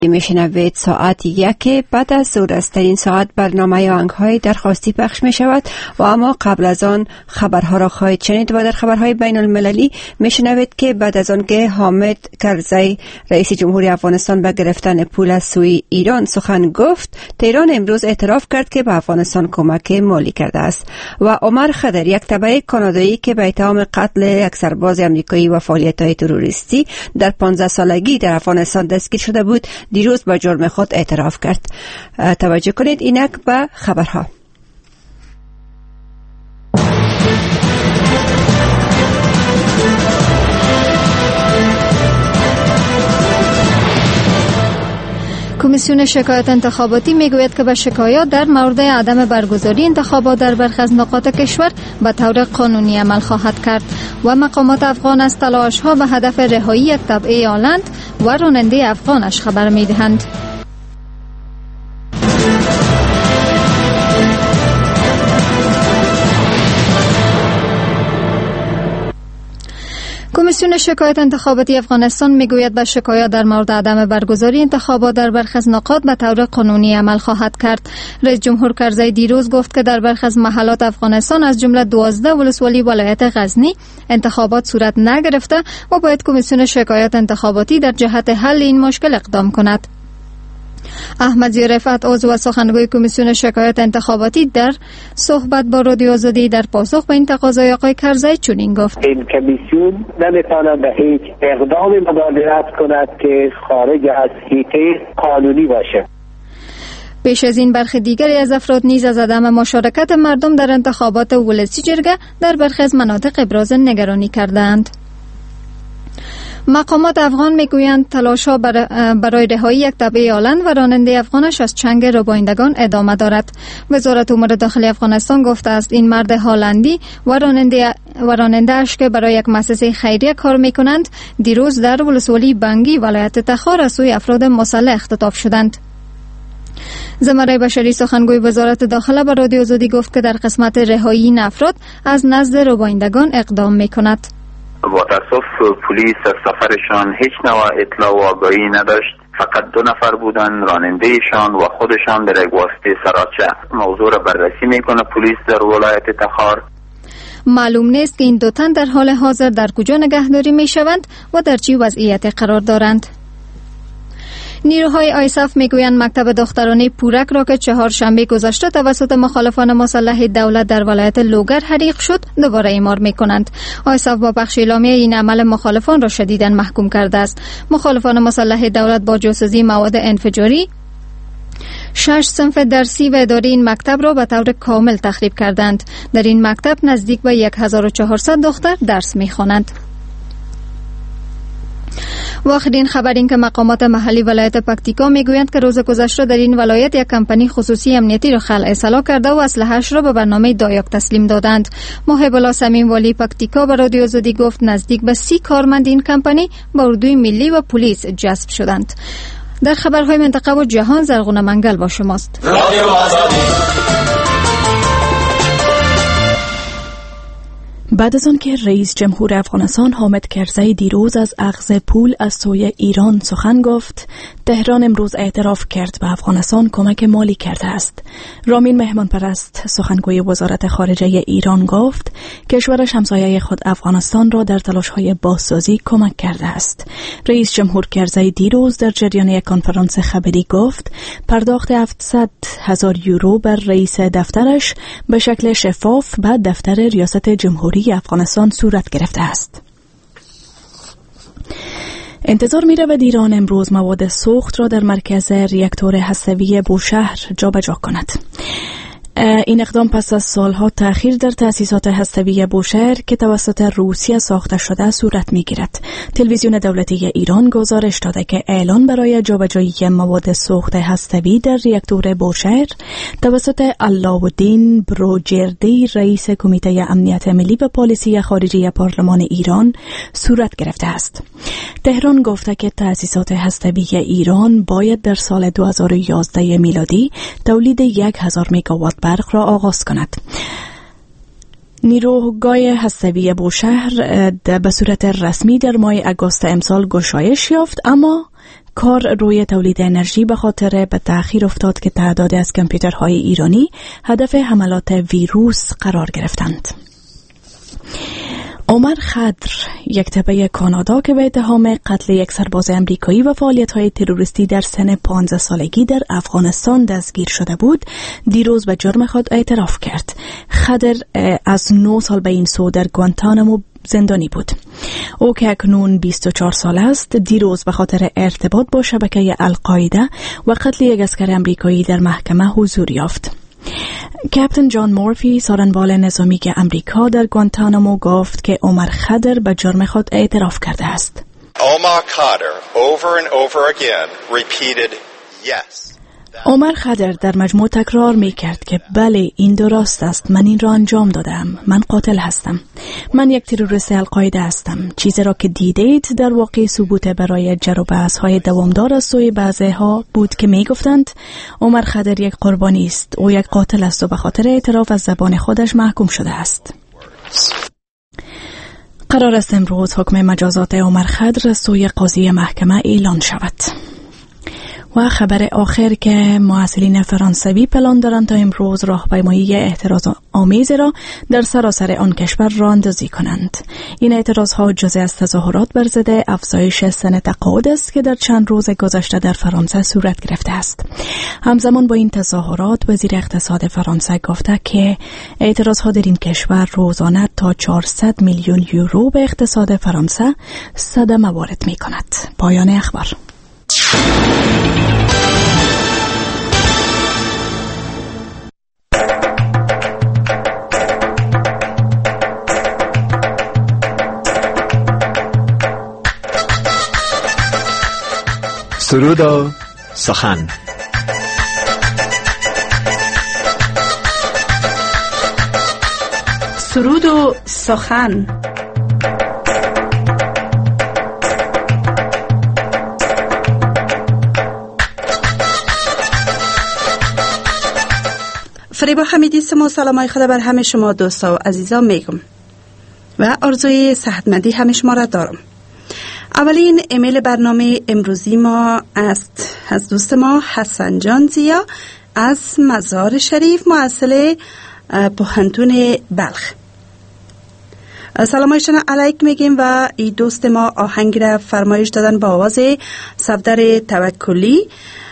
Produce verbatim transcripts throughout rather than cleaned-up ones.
میشنوید ساعت یک بعد از ظهر است. در این ساعت برنامه آهنگ های درخواستی پخش می شود و اما قبل از آن خبرها را خواهید شنید و در خبرهای بین المللی میشنوید که بعد از آن که حامد کرزی رئیس جمهوری افغانستان به گرفتن پول از سوی ایران سخن گفت، تهران امروز اعتراف کرد که به افغانستان کمک مالی کرده است و عمر خضر، یک تبع کانادایی که به اتهام قتل یک سرباز آمریکایی و فعالیت‌های تروریستی در پانزده سالگی در افغانستان دستگیر شده بود، دیروز با جرم خود اعتراف کرد. توجه کنید اینک به خبرها. کمیسیون شکایت انتخاباتی میگوید که به شکایات در مورد عدم برگزاری انتخابات در برخی از نقاط کشور به طور قانونی عمل خواهد کرد و مقامات افغان از تلاش‌ها به هدف رهایی یک تبعه آلند و راننده افغانش خبر میدهند. کمیسیون شکایت انتخاباتی افغانستان میگوید به شکایات در مورد عدم برگزاری انتخابات در برخی از نقاط به طور قانونی عمل خواهد کرد. رئیس جمهور کرزی دیروز گفت که در برخی از محلات افغانستان از جمله دوازده ولسوالی ولایت غزنی انتخابات صورت نگرفته و باید کمیسیون شکایت انتخاباتی در جهت حل این مشکل اقدام کند. احمد ضیا رفعت، عضو و سخنگوی کمیسیون شکایت انتخاباتی، در صحبت با رادیو آزادی در پاسخ به این تقاضای آقای کرزی چنین گفت: این کمیسیون نمیتواند به هیچ اقدامی مداخلت کند که خارج از حیطه قانونی باشه. پیش از این برخی دیگری از افراد نیز از عدم مشارکت مردم در انتخابات ولسی جرگه در برخی از مناطق ابراز نگرانی کردند. مقامات افغان میگویند تلاش‌ها برای رهایی یک تبعه آلند و راننده افغانش از چنگ ربایندگان ادامه دارد. وزارت امور داخلی افغانستان گفته است این مرد هلندی و راننده و راننده‌اش که برای یک مؤسسه خیریه کار میکنند دیروز در ولسوالی بنگی ولایت تخار از سوی افراد مسلح اختطاف شدند. زمره بشری، سخنگوی وزارت داخله، به رادیو آزادی گفت که در قسمت رهایی این افراد از نزد ربایندگان اقدام میکند. با تاسف پلیس از سفرشان هیچ نوع اطلاع و آگاهی نداشت. فقط دو نفر بودن، رانندهشان و خودشان در یک واسطه سراچه. موضوع را بررسی میکنه پلیس در ولایت تخار. معلوم نیست که این دو تن در حال حاضر در کجا نگهداری میشوند و در چه وضعیتی قرار دارند. نیروهای آیساف میگویند مکتب دخترانه پورک را که چهارشنبه گذشته توسط مخالفان مسلح دولت در ولایت لوگر حریق شد دوباره اعمار میکنند. آیساف با پخش اعلامیه این عمل مخالفان را شدیداً محکوم کرده است. مخالفان مسلح دولت با جاسوسی مواد انفجاری شش صنف درسی و اداری این مکتب را به طور کامل تخریب کردند. در این مکتب نزدیک به هزار و چهارصد دختر درس میخوانند. و آخرین خبر این که مقامات محلی ولایت پکتیکا میگویند که روز گذشته در این ولایت یک کمپانی خصوصی امنیتی را خلع اصلاح کرده و اسلحه‌اش را به برنامه دایاک تسلیم دادند. محب الله صمیم والی پکتیکا به رادیو آزادی گفت نزدیک به سی کارمند این کمپانی با اردوی ملی و پلیس جذب شدند. در خبرهای منطقه و جهان زرغون منگل با شماست. رادیو آزادی. بعد از آن که رئیس جمهور افغانستان حامد کرزی دیروز از اخذ پول از سوی ایران سخن گفت، تهران امروز اعتراف کرد به افغانستان کمک مالی کرده است. رامین مهمان پرست، سخنگوی وزارت خارجه ایران، گفت کشورش همسایه خود افغانستان را در تلاش‌های بازسازی کمک کرده است. رئیس جمهور کرزی دیروز در جریان یک کنفرانس خبری گفت پرداخت هفتصد هزار یورو بر رئیس دفترش به شکل شفاف به دفتر ریاست جمهوری افغانستان صورت گرفته است. انتظار می رود ایران امروز مواد سوخت را در مرکز ریاکتور هسته‌ای بوشهر جابجا کند. این اقدام پس از سالها تأخیر در تأسیسات هسته‌ای بوشهر که توسط روسیه ساخته شده صورت می‌گیرد. تلویزیون دولتی ایران گزارش داده که اعلان برای جابجایی مواد سوخت هسته‌ای در ریاکتور بوشهر توسط علاءالدین بروجردی، رئیس کمیته امنیت ملی و پالیسی خارجی پارلمان ایران صورت گرفته است. تهران گفته که تأسیسات هسته‌ای ایران باید در سال دو هزار و یازده میلادی تولید یک هزار مگاوات برق را آغاز کند. نیروگاه هسته‌ای بوشهر به صورت رسمی در ماه اگست امسال گشایش یافت، اما کار روی تولید انرژی به خاطر به تأخیر افتاد که تعدادی از کامپیوترهای ایرانی هدف حملات ویروس قرار گرفتند. عمر خدر، یک تبع کانادا که به اتهام قتل یک سرباز امریکایی و فعالیت‌های تروریستی در سن پانزده سالگی در افغانستان دستگیر شده بود، دیروز به جرم خود اعتراف کرد. خدر از نه سال به این سو در گوانتانامو زندانی بود. او که اکنون بیست و چهار سال است، دیروز به خاطر ارتباط با شبکه القاعده و قتل یک عسکر امریکایی در محکمه حضور یافت. کاپیتان جان مورفی، سارنوال نظامی امریکا در گوانتانامو، گفت که عمر خدر به جرم خود اعتراف کرده است. Omar Khadr over and over again repeated yes. عمر خدر در مجموع تکرار می کرد که بله این درست است، من این را انجام دادم، من قاتل هستم، من یک تروریست القاعده هستم. چیزی را که دیدید در واقع ثبوت برای جر و بحث های دوامدار از سوی بعضی ها بود که می گفتند عمر خدر یک قربانی است، او یک قاتل است و به خاطر اعتراف از زبان خودش محکوم شده است. قرار است امروز حکم مجازات عمر خدر از سوی قاضی محکمه اعلان شود. و خبر آخر که مسئولین فرانسوی پلان دارند تا امروز راهپیمایی اعتراض آمیز را در سراسر آن کشور راه اندازی کنند. این اعتراض ها جزء از تظاهرات بر ضد افزایش سن تقاعد است که در چند روز گذشته در فرانسه صورت گرفته است. همزمان با این تظاهرات، وزیر اقتصاد فرانسه گفته که اعتراض ها در این کشور روزانه تا چهارصد میلیون یورو به اقتصاد فرانسه صدمه وارد می کند. پایان اخبار. سرود و سخن. سرود و سخن. فریبا حمیدی است. سلامای خدا بر همه شما دوستا و عزیزان میگم و آرزوی صحتمندی همه شما را دارم. اولین ایمیل برنامه امروزی ما است از دوست ما حسن جان زیا از مزار شریف، محصل پوهنتون بلخ. سلامایشان علیک میگیم و این دوست ما آهنگ را فرمایش دادن با آواز صفدر توکلی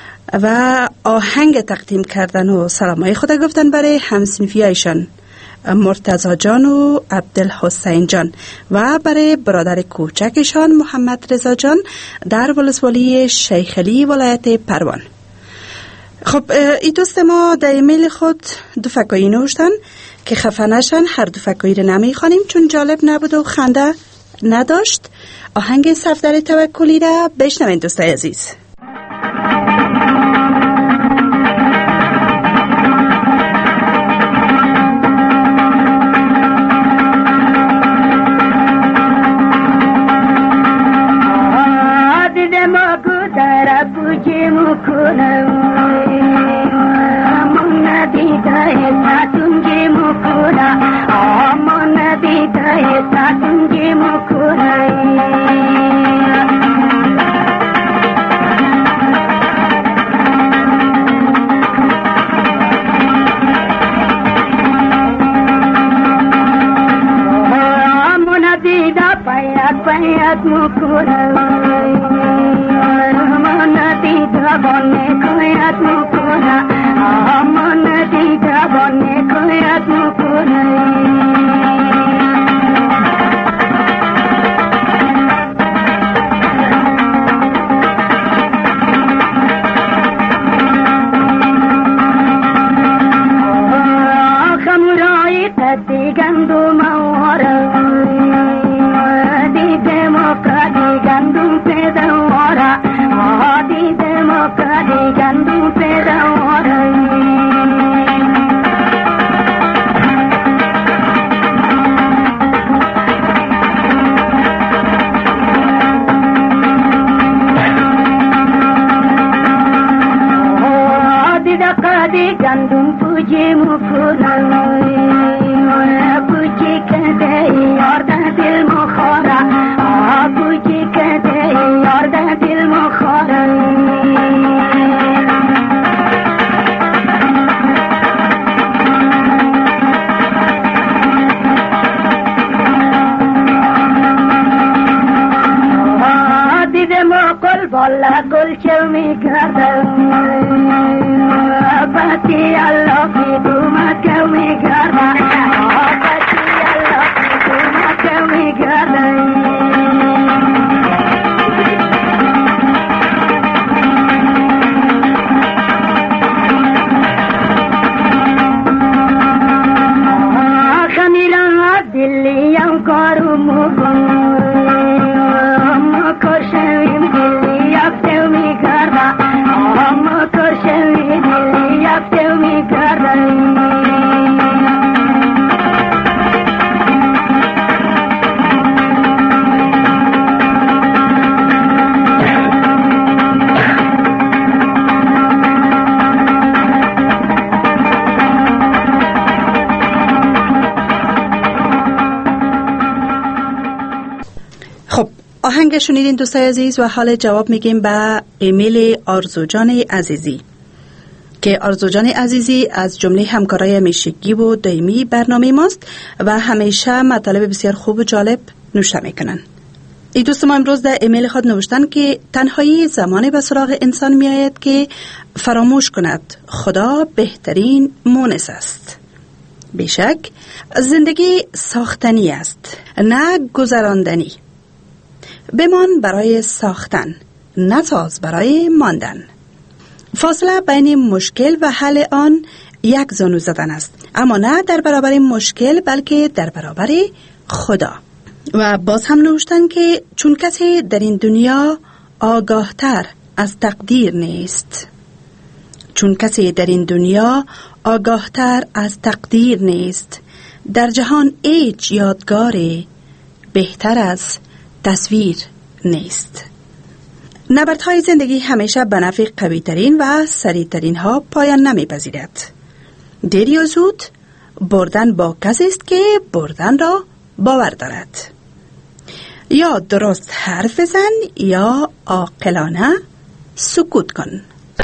و آهنگ تقدیم کردن و سلامای خدا گفتن برای همسنفی ایشان مرتضی جان و عبدالحسین جان و برای برادر کوچکشان محمد رضا جان در ولسوالی شیخ علی ولایت پروان. خب این دوست ما در ایمیل خود دو فکایی نوشتن که خفه نشن، هر دو فکایی رو نمیخوانیم چون جالب نبود و خنده نداشت. آهنگ صفدر توکلی را بشنوین دوستای عزیز. Dil آهنگ شنیدین دوستای عزیز و حال جواب میگیم به ایمیل آرزوجان عزیزی که آرزوجان عزیزی از جمله همکارای همیشگی و دائمی برنامه ماست و همیشه مطالب بسیار خوب و جالب نوشته میکنن. این دوست ما امروز در ایمیل خود نوشتن که تنهایی زمانی به سراغ انسان می آید که فراموش کند خدا بهترین مونس است. بیشک زندگی ساختنی است نه گذراندنی. بمان برای ساختن، نساز برای ماندن. فاصله بین مشکل و حل آن یک زانو زدن است، اما نه در برابر مشکل بلکه در برابر خدا. و باز هم نوشتن که چون کسی در این دنیا آگاهتر از تقدیر نیست، چون کسی در این دنیا آگاهتر از تقدیر نیست، در جهان هیچ یادگاری بهتر از تصویر نیست. نبردهای زندگی همیشه به نفع قوی ترین و سریع ترین ها پایان نمی پذیرد. دیر یا زود بردن با کسی است که بردن را باور دارد. یا درست حرف بزن یا عاقلانه سکوت کن.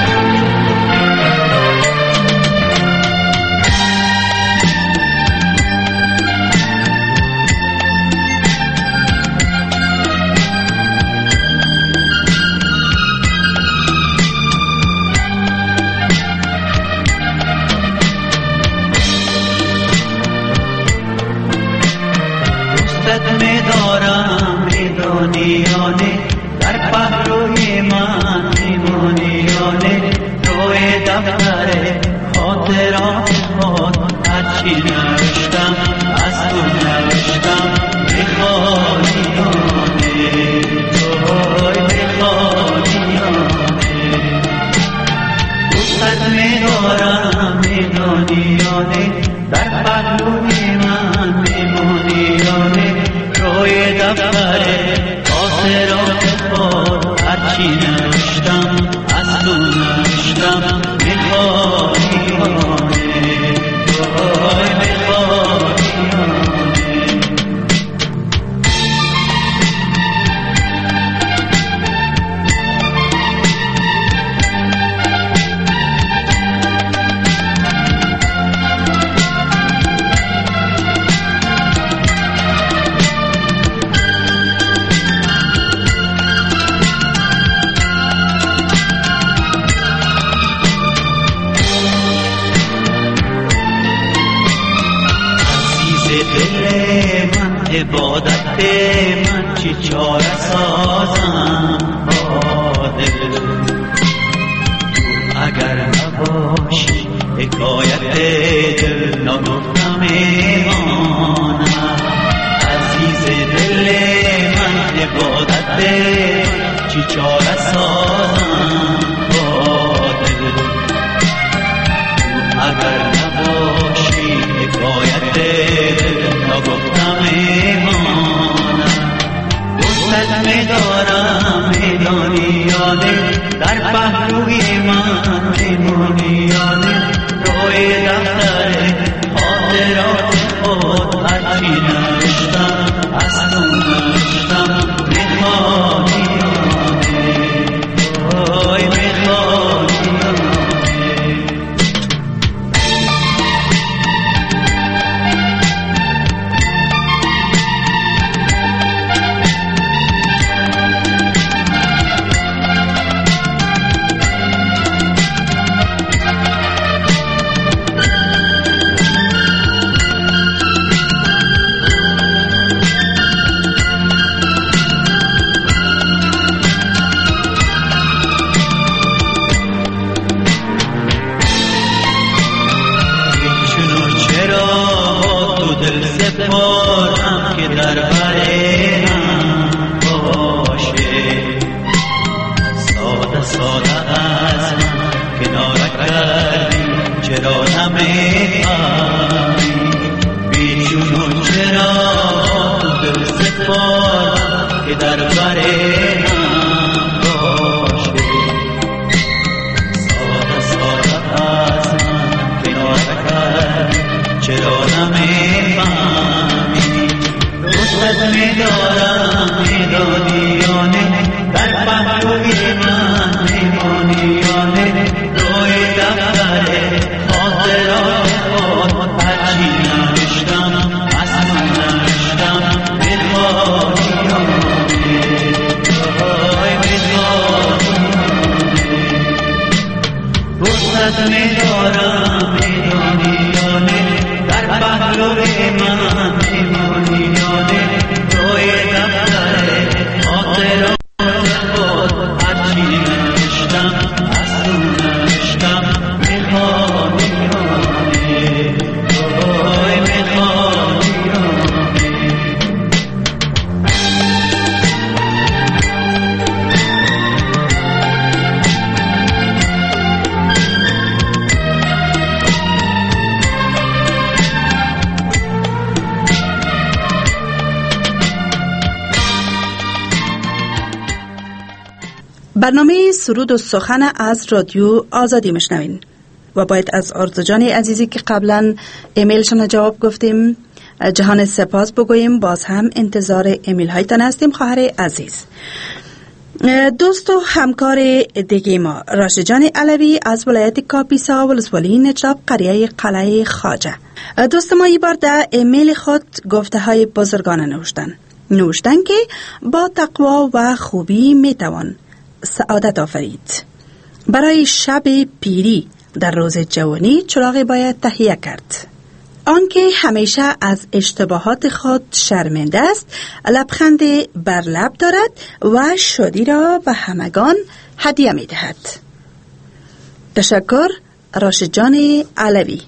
میمونیانه در پهلوی من میمونیانه روی دفتر خاطرات خود هرچی نوشتم از تو نوشتم میخوانیانه روی میخوانیانه دوستت میدارم میدونیانه در پهلوی من میمونیانه روی دفتر خاطرات خود هرچی نوشتم از تو نوشتم میخوانیانه وای میخوانیانه عبادت من چی چاره سازم با دل اگر نباشی حکایت دل نگفتم ایمانم عزیز دل من عبادت من چی چاره سازم با دل اگر نباشی حکایت دل نگفتم دوستت میدارم میدانی یاده در پهلوی من میمونیانه روی دفتر خاطرات خود هرچی نوشتم از تو نوشتم میخوانیانه وای میخوانیانه نمی‌فهمی بیچون و چرا دل سپار که در بر هم باشه ساده ساده از من کنار کرد چرا نمی‌فهمی دوستت می‌دارم میدانیانه در پهلوی من میمانیانه روی دفتر خاطرات خود هرچی نوشتم از من نوشتم میمانیانه وای میمانیانه دوستت می‌دارم میدانیانه در پهلوی من میمانیانه روی دفتر خاطرات خود هرچی نوشتم از تو نوشتم میخوانیانه وای میخوانیانه برنامه سرود و سخن از رادیو آزادی مشنوین و باید از آرزوجان عزیزی که قبلا ایمیلشان جواب گفتیم جهان سپاس بگوییم. باز هم انتظار ایمیل هایتان هستیم خواهر عزیز. دوست و همکار دیگه ما راشد جان علوی از ولایت کاپیسا ولسوالی نجراب قریه قلعه خواجه. دوست ما این بار در ایمیل خود گفته های بزرگانه نوشتن نوشتن که با تقوا و خوبی میتوان سعادت آفرید. برای شب پیری در روز جوانی چراغی باید تهیه کرد. آنکه همیشه از اشتباهات خود شرمنده است لبخند بر لب دارد و شادی را به همگان هدیه می دهد. تشکر راشد جان علوی.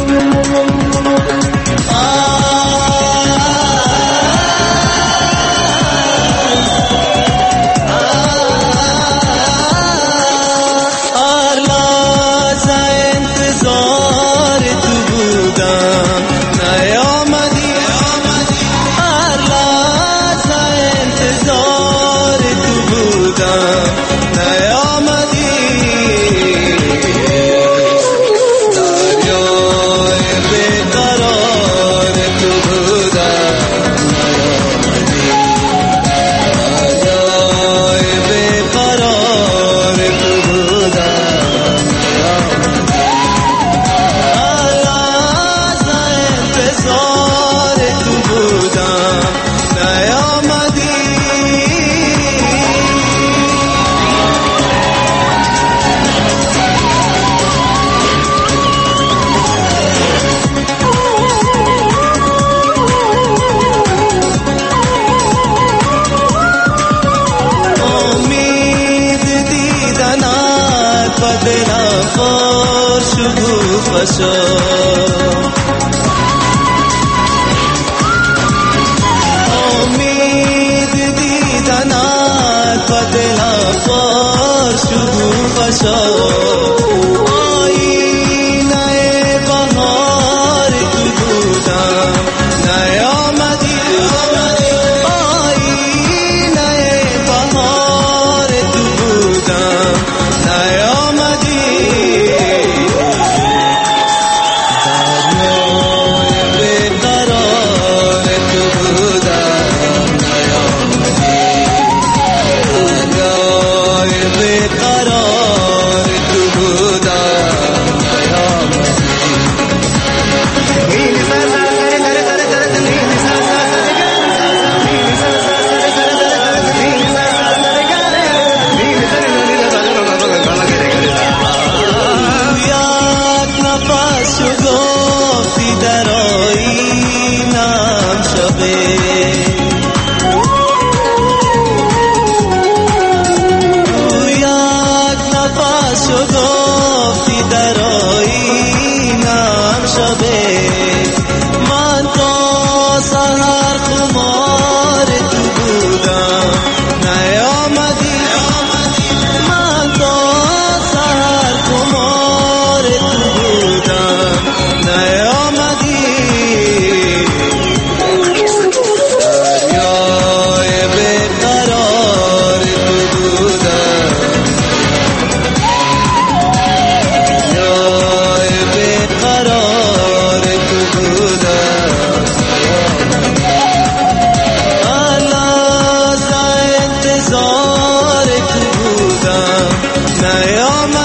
امید دیدنت و دلم پر شکوفه شد. آینه بهار تو بودم نیامدی. آینه بهار تو بودم نیامدی. قرار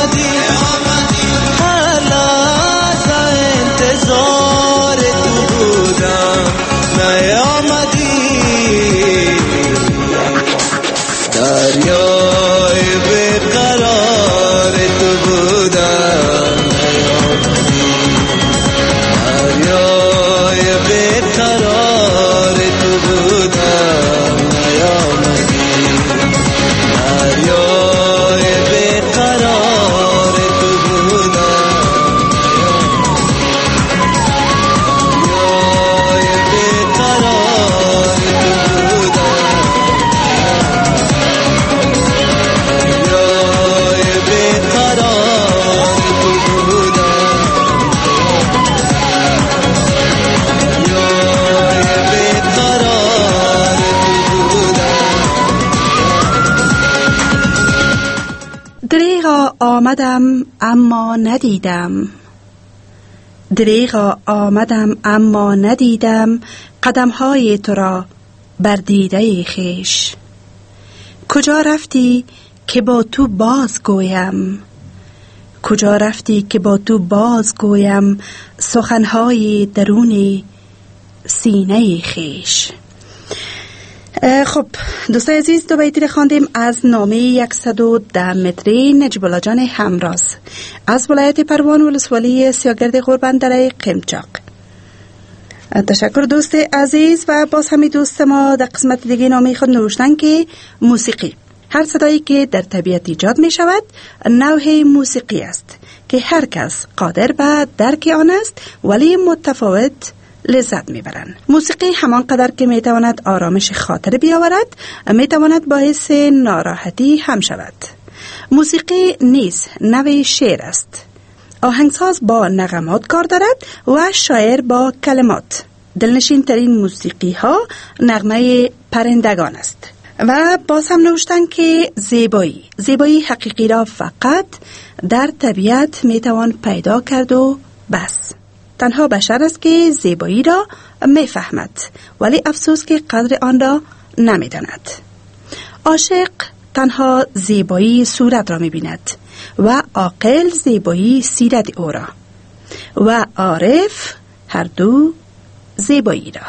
نیامدی هر لحظه انتظار تو بودم نیامدی دریای بیقرار تو بودم نیامدی دریای بیقرار تو بودم نیامدی دریای بیقرار تو بودم دریای بیقرار تو بودم دریای بیقرار تو بودم دریای بیقرار تو بودم دریغا آمدم اما ندیدم دریغا آمدم اما ندیدم قدمهای تو را بر دیده خویش کجا رفتی که با تو باز گویم کجا رفتی که با تو باز گویم سخنهای درون سینه خویش. خب دوستای عزیز، دو بیتی خواندیم از نامه صد و ده متری نجیب الله جان همراز از ولایت پروان ولسوالی سیاگرد قربان دره قمچاق. تشکر دوست عزیز. و باز همی دوست ما در قسمت دیگه نامه خود نوشتن که موسیقی هر صدایی که در طبیعت ایجاد می شود نوع موسیقی است که هر کس قادر به درک آن است ولی متفاوت لذت میبرند. موسیقی همان قدر که میتواند آرامش خاطر بیاورد میتواند باعث ناراحتی هم شود. موسیقی نیز نوع شعر است. آهنگساز با نغمات کار دارد و شاعر با کلمات. دلنشین ترین موسیقی ها نغمه پرندگان است. و باز هم نوشتن که زیبایی زیبایی حقیقی را فقط در طبیعت میتوان پیدا کرد و بس. تنها بشر است که زیبایی را میفهمد ولی افسوس که قدر آن را نمیداند. عاشق تنها زیبایی صورت را میبیند و عاقل زیبایی سیرت او را و عارف هر دو زیبایی را.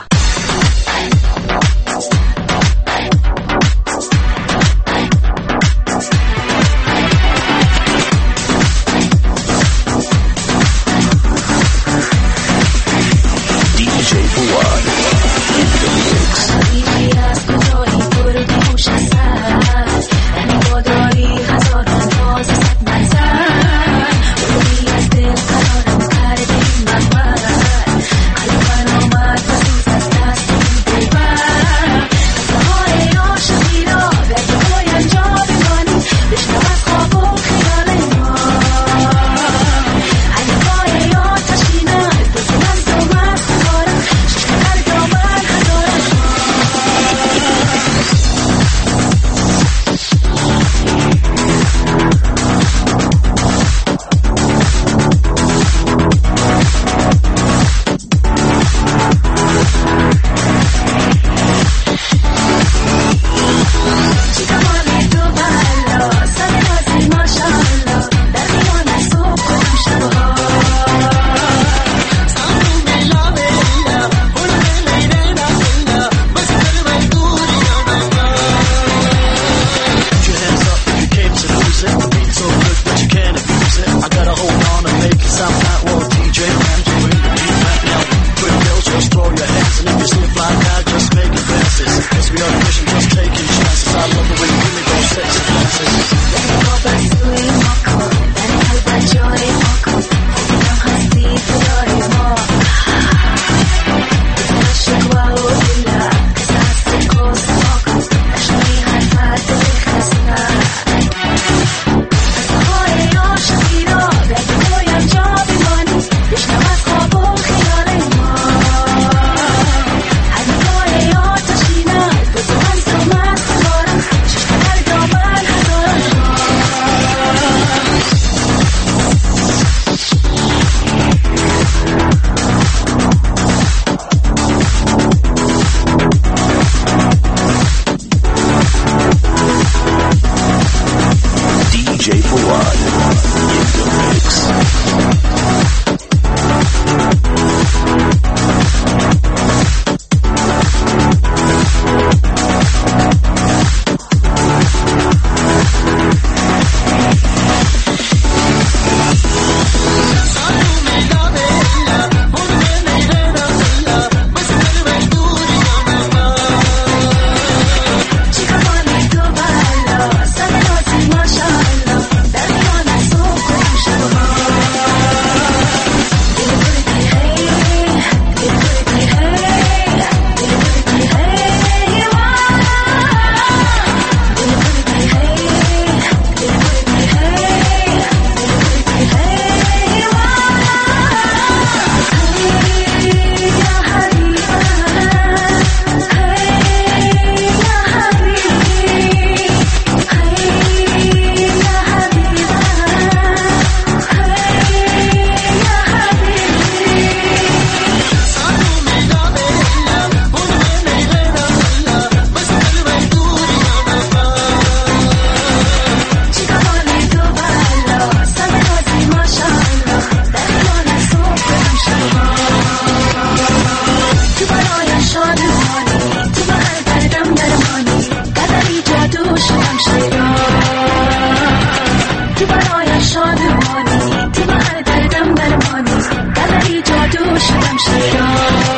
تیم هر دردم در ما نیست دلری جادو شدم شیاد.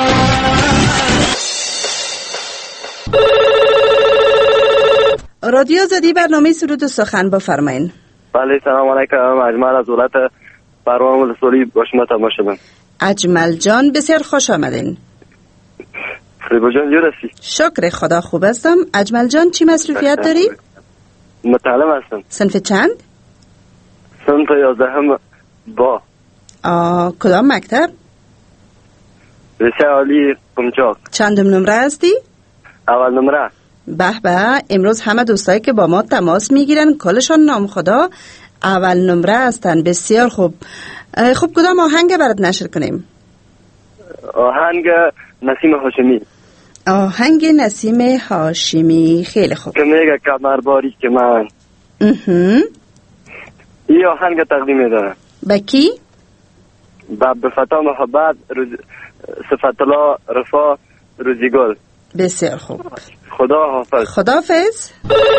رادیو زدی برنامه سرود و سخن بفرمایین. بله سلام علیکم. اجمل از ولایت پروان ولسوالی با شما تماس شدم. اجمل جان بسیار خوش آمدین. فریبا جان جور هستی؟ شکر خدا خوب هستم. اجمل جان چی مصروفیت داری؟ متعلم هستم. صنف چند؟ صنف یازدهم با. آه کدام مکتب؟ رشته عالی قمچاق. چندم نمره هستی؟ اول نمره. به به، امروز همه دوستایی که با ما تماس میگیرن کلشان نام خدا اول نمره هستن. بسیار خوب. خب کدام آهنگ برات نشر کنیم؟ آهنگ نسیم هاشمی. آهنگ نسیم هاشمی خیلی خوب. که میگه کمر باری که من اها این آهنگ تقدیم میدارم. به کی؟ به عبدالفتاح محبت روز... صفت الله رفا روزیگل. بسیار خوب. خدا حافظ. خدا حافظ.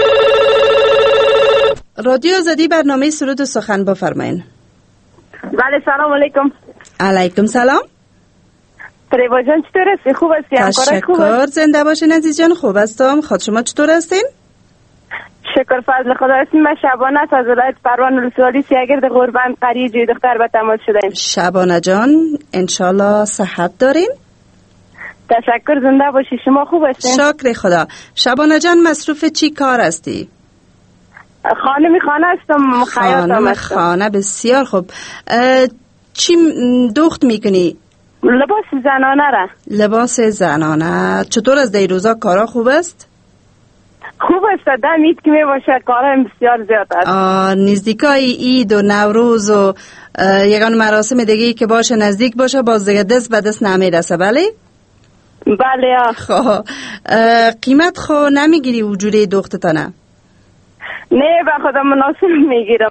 رادیو زدی برنامه سرود و سخن بفرمایین. بله سلام علیکم. علیکم سلام. فریبا جان چطور هستی؟ خوب هستی؟ تشکر. زنده باشین عزیز جان. خوب هستم. خود شما چطور هستین؟ شکر فضل خدا هستیم. من شبانه از ولایت پروان ولسوالی سیاگرد غربند قریه جوی دختر به تماس شدیم. شبانه جان انشالله صحت دارین؟ تشکر. زنده باشی. شما خوب هستین؟ شکر خدا. شبانه جان مصروف چی کار هستی؟ خانمی خانه هستم. خانم خانه. بسیار خوب. چی دوخت میکنی؟ لباس زنانه را. لباس زنانه. چطور از دیروزا کارا خوب است؟ خوب است. دم عید که می باشه کارا بسیار زیاد است. نزدیکای عید و نوروز و یگان مراسم دیگه که باشه نزدیک باشه باز دیگه دست به دست نمیرسه. بله؟ بله. خب قیمت خو نمیگیری وجوری دختتانه؟ نه به خدا مناسب میگیرم.